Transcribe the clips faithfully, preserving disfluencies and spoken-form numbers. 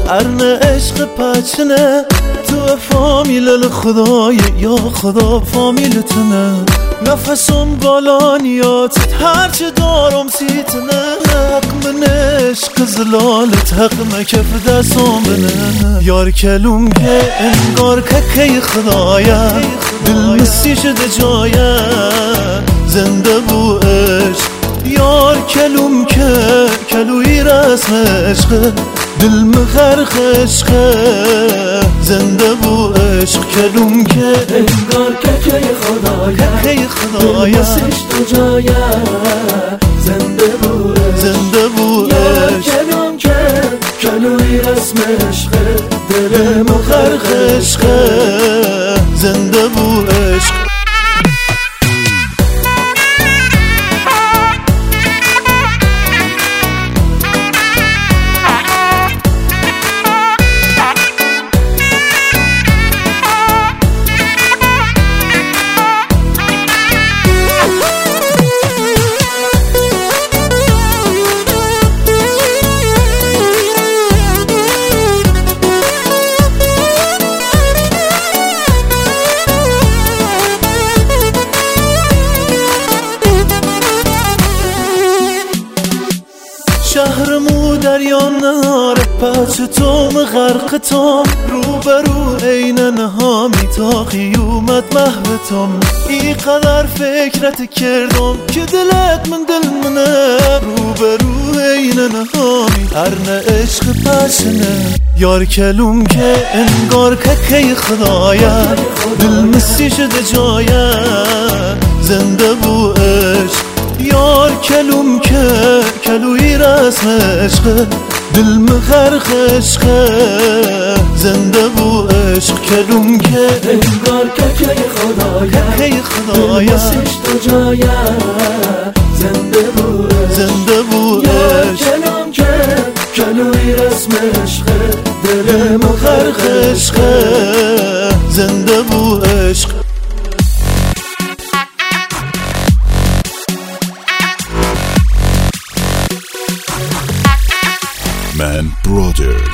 ارن عشق پچنه تو فامیل خدای یا خدا فامیلتنه نفسم بالانیات هرچه دارم سیتنه حق من عشق زلالت حق مکف دستم بنه یار کلوم که انگار که خدایه دل مسی شده جایه زنده بو عشق یار کلوم که کلوی رسم عشقه دل مخرخ عشقه زنده بو عشق کلوم که انگار که که خدایه که خدایه دل مسیش تو جایه زنده بو عشق زنده بو یار عشق کلوم که کلوی رسم عشقه دل مخرخ عشقه زنده بو عشق شهرمو دریا نهاره پچه توم غرق توم روبرو عین نهامی تا قیومت محوتم ای قدر فکرت کردم که دلت من دل منه روبرو عین نهامی ارن عشق پچنه یار کلوم که انگار که خدایه دل مسی شده جایه زنده بو عشق یار کلوم که کلوی رسم عشقه دل مخرخ عشقه زنده بو عشق کلوم که انگار که که خدایه که خدایه دل مسیش تو جایه زنده بو عشق زنده بو یار عشق کلوم که کلوی رسم عشقه دل مخرخ عشقه زنده بو عشق Man Brothers.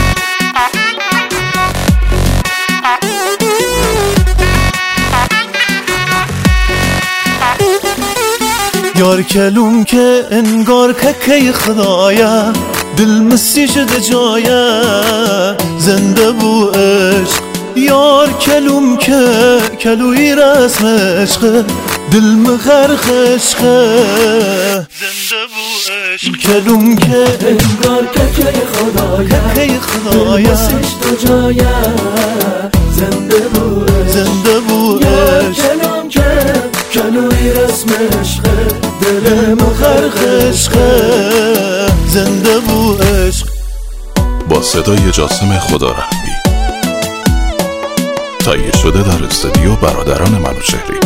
یار کلوم که انگار که خدایه دل مسی شده جایه زنده بو عشق یار کلوم که کلوی رسم عشقه دل مخرخ عشقه زنده بو عشق کلوم که انگار که که خدایه که خدایه دل مسیش تو جایه زنده بو عشق زنده بو یار عشق کلوم که کلوی رسم عشقه دل مخرخ عشقه زنده بو عشق با صدای جاسم خدارحمی تهیه شده در استودیو برادران منوچهری.